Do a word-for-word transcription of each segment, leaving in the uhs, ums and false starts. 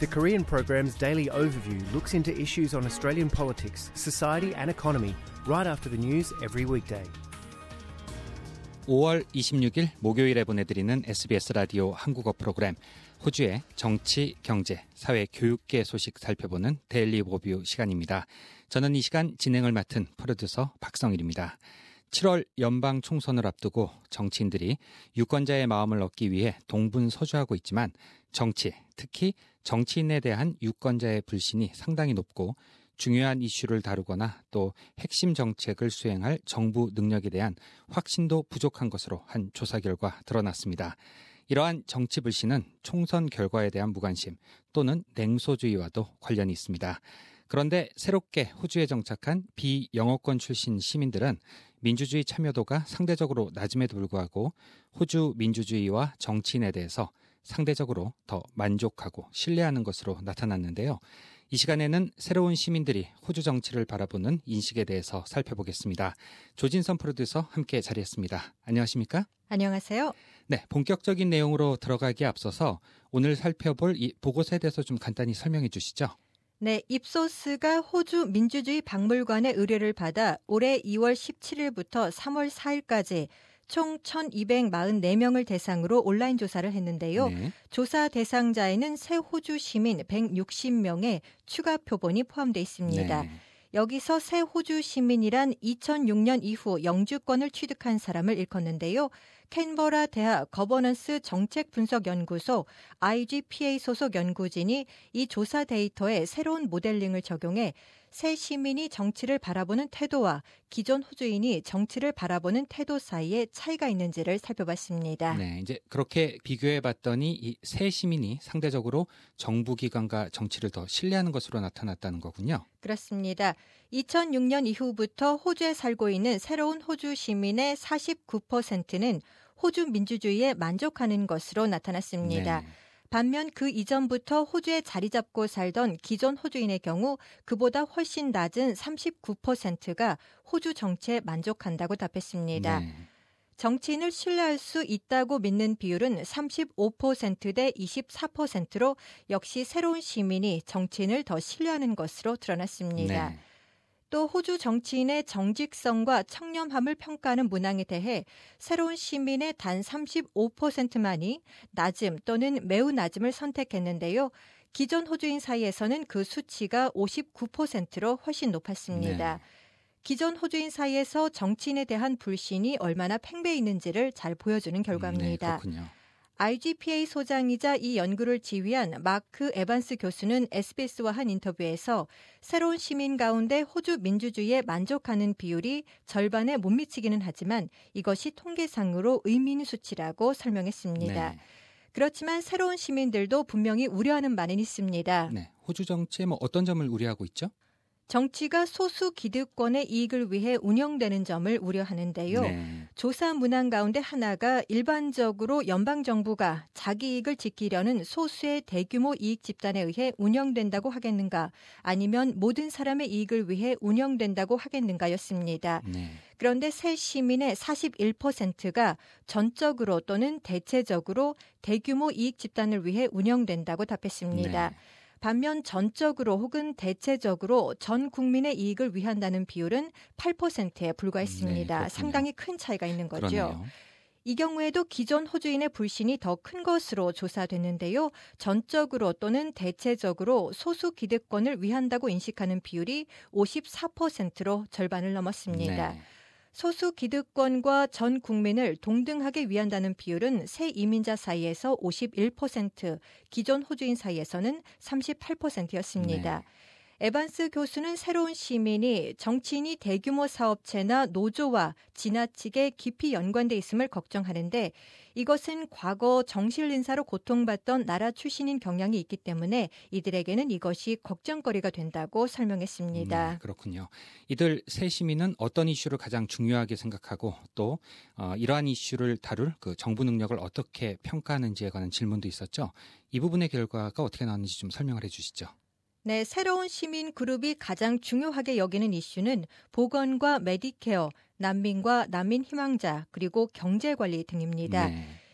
The Korean program's daily overview looks into issues on Australian politics, society and economy right after the news every weekday. 오월 이십육일 목요일에 보내드리는 에스비에스 라디오 한국어 프로그램 호주의 정치, 경제, 사회, 교육계 소식 살펴보는 데일리 오버뷰 시간입니다. 저는 이 시간 진행을 맡은 프로듀서 박성일입니다. 칠월 연방 총선을 앞두고 정치인들이 유권자의 마음을 얻기 위해 동분서주하고 있지만 정치, 특히 정치인에 대한 유권자의 불신이 상당히 높고 중요한 이슈를 다루거나 또 핵심 정책을 수행할 정부 능력에 대한 확신도 부족한 것으로 한 조사 결과 드러났습니다. 이러한 정치 불신은 총선 결과에 대한 무관심 또는 냉소주의와도 관련이 있습니다. 그런데 새롭게 호주에 정착한 비영어권 출신 시민들은 민주주의 참여도가 상대적으로 낮음에도 불구하고 호주 민주주의와 정치인에 대해서 상대적으로 더 만족하고 신뢰하는 것으로 나타났는데요. 이 시간에는 새로운 시민들이 호주 정치를 바라보는 인식에 대해서 살펴보겠습니다. 조진선 프로듀서 함께 자리했습니다. 안녕하십니까? 안녕하세요. 네, 본격적인 내용으로 들어가기에 앞서서 오늘 살펴볼 이 보고서에 대해서 좀 간단히 설명해 주시죠. 네, 입소스가 호주 민주주의 박물관의 의뢰를 받아 올해 이월 십칠일부터 삼월 사일까지 총 천이백사십사 명을 대상으로 온라인 조사를 했는데요. 네. 조사 대상자에는 새 호주 시민 백육십 명의 추가 표본이 포함되어 있습니다. 네. 여기서 새 호주 시민이란 이천육년 이후 영주권을 취득한 사람을 일컫는데요. 캔버라 대학 거버넌스 정책분석연구소 아이지피에이 소속 연구진이 이 조사 데이터에 새로운 모델링을 적용해 새 시민이 정치를 바라보는 태도와 기존 호주인이 정치를 바라보는 태도 사이에 차이가 있는지를 살펴봤습니다. 네, 이제 그렇게 비교해 봤더니 이 새 시민이 상대적으로 정부기관과 정치를 더 신뢰하는 것으로 나타났다는 거군요. 그렇습니다. 이천육년 이후부터 호주에 살고 있는 새로운 호주 시민의 사십구 퍼센트는 호주 민주주의에 만족하는 것으로 나타났습니다. 네. 반면 그 이전부터 호주에 자리 잡고 살던 기존 호주인의 경우 그보다 훨씬 낮은 삼십구 퍼센트가 호주 정치에 만족한다고 답했습니다. 네. 정치인을 신뢰할 수 있다고 믿는 비율은 삼십오 퍼센트 대 이십사 퍼센트로 역시 새로운 시민이 정치인을 더 신뢰하는 것으로 드러났습니다. 네. 또 호주 정치인의 정직성과 청렴함을 평가하는 문항에 대해 새로운 시민의 단 삼십오 퍼센트만이 낮음 또는 매우 낮음을 선택했는데요. 기존 호주인 사이에서는 그 수치가 오십구 퍼센트로 훨씬 높았습니다. 네. 기존 호주인 사이에서 정치인에 대한 불신이 얼마나 팽배해 있는지를 잘 보여주는 결과입니다. 네, 그렇군요. 아이지피에이 소장이자 이 연구를 지휘한 마크 에반스 교수는 에스비에스와 한 인터뷰에서 새로운 시민 가운데 호주 민주주의에 만족하는 비율이 절반에 못 미치기는 하지만 이것이 통계상으로 의미 있는 수치라고 설명했습니다. 네. 그렇지만 새로운 시민들도 분명히 우려하는 바는 있습니다. 네, 호주 정치에 뭐 어떤 점을 우려하고 있죠? 정치가 소수 기득권의 이익을 위해 운영되는 점을 우려하는데요. 네. 조사 문항 가운데 하나가 일반적으로 연방정부가 자기 이익을 지키려는 소수의 대규모 이익 집단에 의해 운영된다고 하겠는가 아니면 모든 사람의 이익을 위해 운영된다고 하겠는가였습니다. 네. 그런데 새 시민의 사십일 퍼센트가 전적으로 또는 대체적으로 대규모 이익 집단을 위해 운영된다고 답했습니다. 네. 반면 전적으로 혹은 대체적으로 전 국민의 이익을 위한다는 비율은 팔 퍼센트에 불과했습니다. 네, 상당히 큰 차이가 있는 거죠. 그러네요. 이 경우에도 기존 호주인의 불신이 더 큰 것으로 조사됐는데요. 전적으로 또는 대체적으로 소수 기득권을 위한다고 인식하는 비율이 오십사 퍼센트로 절반을 넘었습니다. 네. 소수 기득권과 전 국민을 동등하게 위한다는 비율은 새 이민자 사이에서 오십일 퍼센트, 기존 호주인 사이에서는 삼십팔 퍼센트였습니다. 네. 에반스 교수는 새로운 시민이 정치인이 대규모 사업체나 노조와 지나치게 깊이 연관돼 있음을 걱정하는데 이것은 과거 정실 인사로 고통받던 나라 출신인 경향이 있기 때문에 이들에게는 이것이 걱정거리가 된다고 설명했습니다. 네, 그렇군요. 이들 새 시민은 어떤 이슈를 가장 중요하게 생각하고 또 어, 이러한 이슈를 다룰 그 정부 능력을 어떻게 평가하는지에 관한 질문도 있었죠. 이 부분의 결과가 어떻게 나왔는지 좀 설명을 해 주시죠. 네, 새로운 시민 그룹이 가장 중요하게 여기는 이슈는 보건과 메디케어, 난민과 난민 희망자, 그리고 경제관리 등입니다. 네.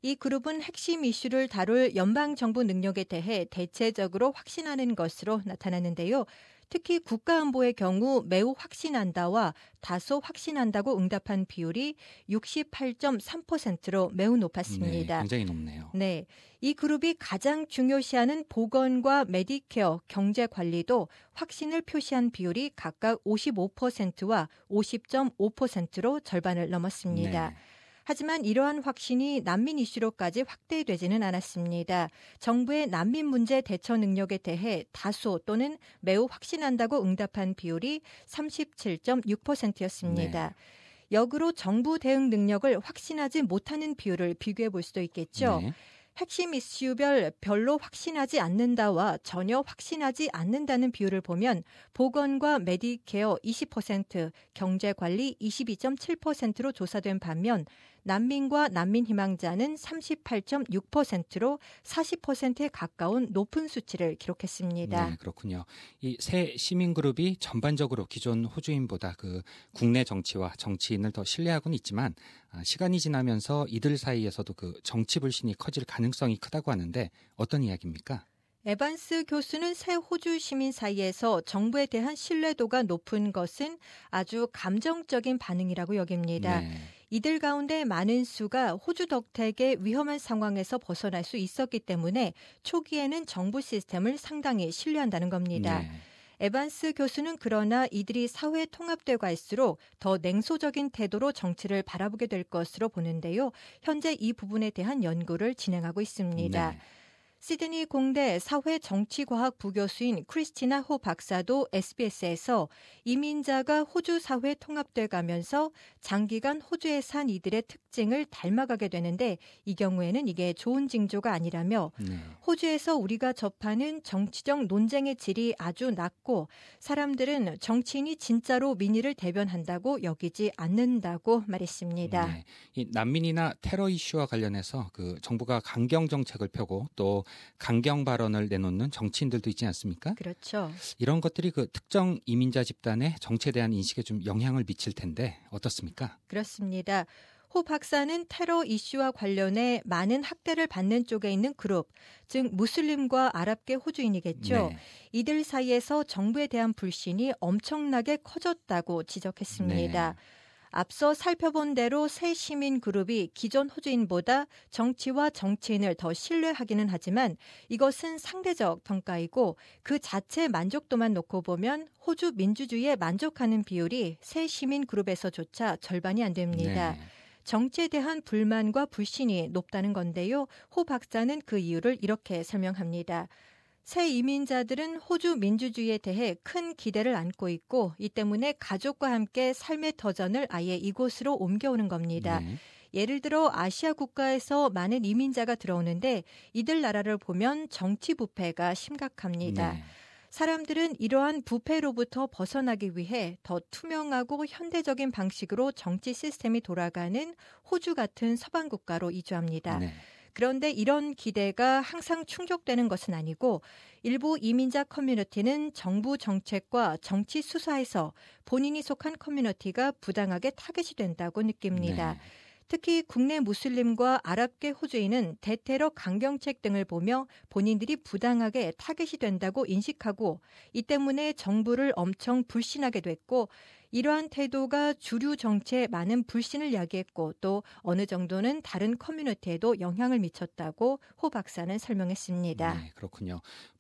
이 그룹은 핵심 이슈를 다룰 연방정부 능력에 대해 대체적으로 확신하는 것으로 나타났는데요. 특히 국가안보의 경우 매우 확신한다와 다소 확신한다고 응답한 비율이 육십팔 점 삼 퍼센트로 매우 높았습니다. 네, 굉장히 높네요. 네, 이 그룹이 가장 중요시하는 보건과 메디케어, 경제관리도 확신을 표시한 비율이 각각 오십오 퍼센트와 오십 점 오 퍼센트로 절반을 넘었습니다. 네. 하지만 이러한 확신이 난민 이슈로까지 확대되지는 않았습니다. 정부의 난민 문제 대처 능력에 대해 다소 또는 매우 확신한다고 응답한 비율이 삼십칠 점 육 퍼센트였습니다. 네. 역으로 정부 대응 능력을 확신하지 못하는 비율을 비교해 볼 수도 있겠죠. 네. 핵심 이슈별 별로 확신하지 않는다와 전혀 확신하지 않는다는 비율을 보면 보건과 메디케어 이십 퍼센트, 경제관리 이십이 점 칠 퍼센트로 조사된 반면 난민과 난민 희망자는 삼십팔 점 육 퍼센트로 사십 퍼센트에 가까운 높은 수치를 기록했습니다. 네, 그렇군요. 이 새 시민 그룹이 전반적으로 기존 호주인보다 그 국내 정치와 정치인을 더 신뢰하고는 있지만 시간이 지나면서 이들 사이에서도 그 정치 불신이 커질 가능성이 크다고 하는데 어떤 이야기입니까? 에반스 교수는 새 호주 시민 사이에서 정부에 대한 신뢰도가 높은 것은 아주 감정적인 반응이라고 여깁니다. 네. 이들 가운데 많은 수가 호주 덕택의 위험한 상황에서 벗어날 수 있었기 때문에 초기에는 정부 시스템을 상당히 신뢰한다는 겁니다. 네. 에반스 교수는 그러나 이들이 사회에 통합돼 갈수록 더 냉소적인 태도로 정치를 바라보게 될 것으로 보는데요. 현재 이 부분에 대한 연구를 진행하고 있습니다. 네. 시드니 공대 사회정치과학 부교수인 크리스티나 호 박사도 에스비에스에서 이민자가 호주 사회에 통합돼 가면서 장기간 호주에 산 이들의 특징을 닮아가게 되는데 이 경우에는 이게 좋은 징조가 아니라며 네. 호주에서 우리가 접하는 정치적 논쟁의 질이 아주 낮고 사람들은 정치인이 진짜로 민의를 대변한다고 여기지 않는다고 말했습니다. 네. 이 난민이나 테러 이슈와 관련해서 그 정부가 강경 정책을 펴고 또 강경 발언을 내놓는 정치인들도 있지 않습니까? 그렇죠. 이런 것들이 그 특정 이민자 집단의 정치에 대한 인식에 좀 영향을 미칠 텐데 어떻습니까? 그렇습니다. 호 박사는 테러 이슈와 관련해 많은 학대를 받는 쪽에 있는 그룹, 즉 무슬림과 아랍계 호주인이겠죠. 네. 이들 사이에서 정부에 대한 불신이 엄청나게 커졌다고 지적했습니다. 네. 앞서 살펴본 대로 새 시민 그룹이 기존 호주인보다 정치와 정치인을 더 신뢰하기는 하지만 이것은 상대적 평가이고 그 자체 만족도만 놓고 보면 호주 민주주의에 만족하는 비율이 새 시민 그룹에서조차 절반이 안 됩니다. 네. 정치에 대한 불만과 불신이 높다는 건데요. 호 박사는 그 이유를 이렇게 설명합니다. 새 이민자들은 호주 민주주의에 대해 큰 기대를 안고 있고 이 때문에 가족과 함께 삶의 터전을 아예 이곳으로 옮겨오는 겁니다. 네. 예를 들어 아시아 국가에서 많은 이민자가 들어오는데 이들 나라를 보면 정치 부패가 심각합니다. 네. 사람들은 이러한 부패로부터 벗어나기 위해 더 투명하고 현대적인 방식으로 정치 시스템이 돌아가는 호주 같은 서방 국가로 이주합니다. 네. 그런데 이런 기대가 항상 충족되는 것은 아니고 일부 이민자 커뮤니티는 정부 정책과 정치 수사에서 본인이 속한 커뮤니티가 부당하게 타겟이 된다고 느낍니다. 네. 특히 국내 무슬림과 아랍계 호주인은 대테러 강경책 등을 보며 본인들이 부당하게 타겟이 된다고 인식하고 이 때문에 정부를 엄청 불신하게 됐고 이러한 태도가 주류 정치에 많은 불신을 야기했고 또 어느 정도는 다른 커뮤니티에도 영향을 미쳤다고 호 박사는 설명했습니다. 네, 그렇군요.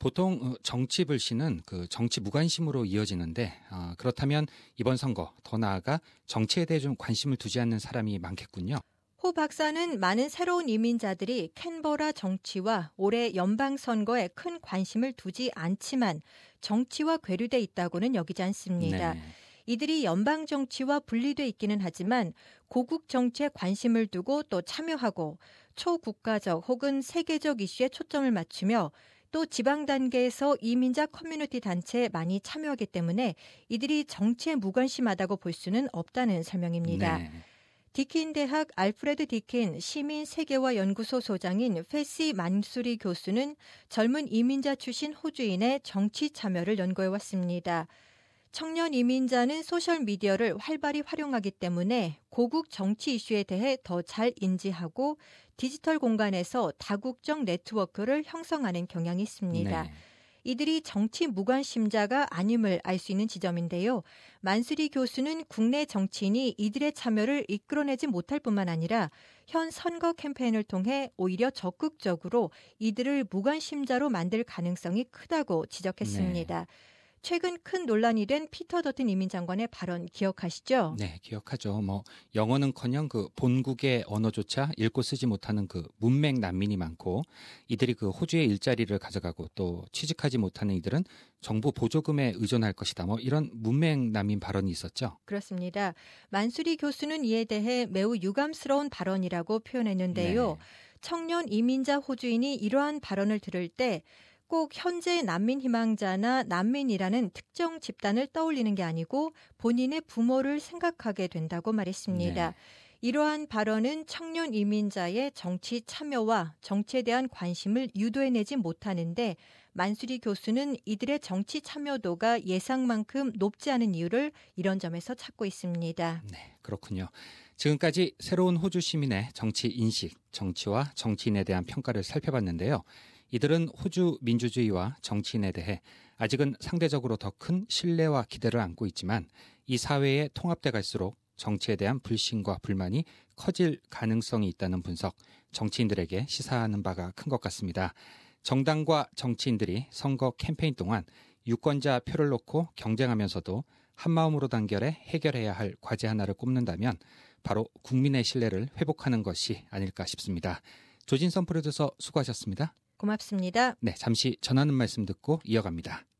보통 정치 불신은 그 정치 무관심으로 이어지는데 어, 그렇다면 이번 선거 더 나아가 정치에 대해 좀 관심을 두지 않는 사람이 많겠군요. 호 박사는 많은 새로운 이민자들이 캔버라 정치와 올해 연방 선거에 큰 관심을 두지 않지만 정치와 괴류돼 있다고는 여기지 않습니다. 네. 이들이 연방 정치와 분리돼 있기는 하지만 고국 정치에 관심을 두고 또 참여하고 초국가적 혹은 세계적 이슈에 초점을 맞추며 또 지방 단계에서 이민자 커뮤니티 단체에 많이 참여하기 때문에 이들이 정치에 무관심하다고 볼 수는 없다는 설명입니다. 네. 디킨 대학 알프레드 디킨 시민 세계화 연구소 소장인 페시 만수리 교수는 젊은 이민자 출신 호주인의 정치 참여를 연구해 왔습니다. 청년 이민자는 소셜미디어를 활발히 활용하기 때문에 고국 정치 이슈에 대해 더 잘 인지하고 디지털 공간에서 다국적 네트워크를 형성하는 경향이 있습니다. 네. 이들이 정치 무관심자가 아님을 알 수 있는 지점인데요. 만수리 교수는 국내 정치인이 이들의 참여를 이끌어내지 못할 뿐만 아니라 현 선거 캠페인을 통해 오히려 적극적으로 이들을 무관심자로 만들 가능성이 크다고 지적했습니다. 네. 최근 큰 논란이 된 피터 더튼 이민장관의 발언 기억하시죠? 네, 기억하죠. 뭐 영어는커녕 그 본국의 언어조차 읽고 쓰지 못하는 그 문맹 난민이 많고 이들이 그 호주의 일자리를 가져가고 또 취직하지 못하는 이들은 정부 보조금에 의존할 것이다. 뭐 이런 문맹 난민 발언이 있었죠. 그렇습니다. 만수리 교수는 이에 대해 매우 유감스러운 발언이라고 표현했는데요. 네. 청년 이민자 호주인이 이러한 발언을 들을 때 꼭 현재 난민 희망자나 난민이라는 특정 집단을 떠올리는 게 아니고 본인의 부모를 생각하게 된다고 말했습니다. 네. 이러한 발언은 청년 이민자의 정치 참여와 정치에 대한 관심을 유도해내지 못하는데 만수리 교수는 이들의 정치 참여도가 예상만큼 높지 않은 이유를 이런 점에서 찾고 있습니다. 네, 그렇군요. 지금까지 새로운 호주 시민의 정치 인식, 정치와 정치인에 대한 평가를 살펴봤는데요. 이들은 호주 민주주의와 정치인에 대해 아직은 상대적으로 더 큰 신뢰와 기대를 안고 있지만 이 사회에 통합돼 갈수록 정치에 대한 불신과 불만이 커질 가능성이 있다는 분석, 정치인들에게 시사하는 바가 큰 것 같습니다. 정당과 정치인들이 선거 캠페인 동안 유권자 표를 놓고 경쟁하면서도 한마음으로 단결해 해결해야 할 과제 하나를 꼽는다면 바로 국민의 신뢰를 회복하는 것이 아닐까 싶습니다. 조진선 프로듀서 수고하셨습니다. 고맙습니다. 네, 잠시 전하는 말씀 듣고 이어갑니다.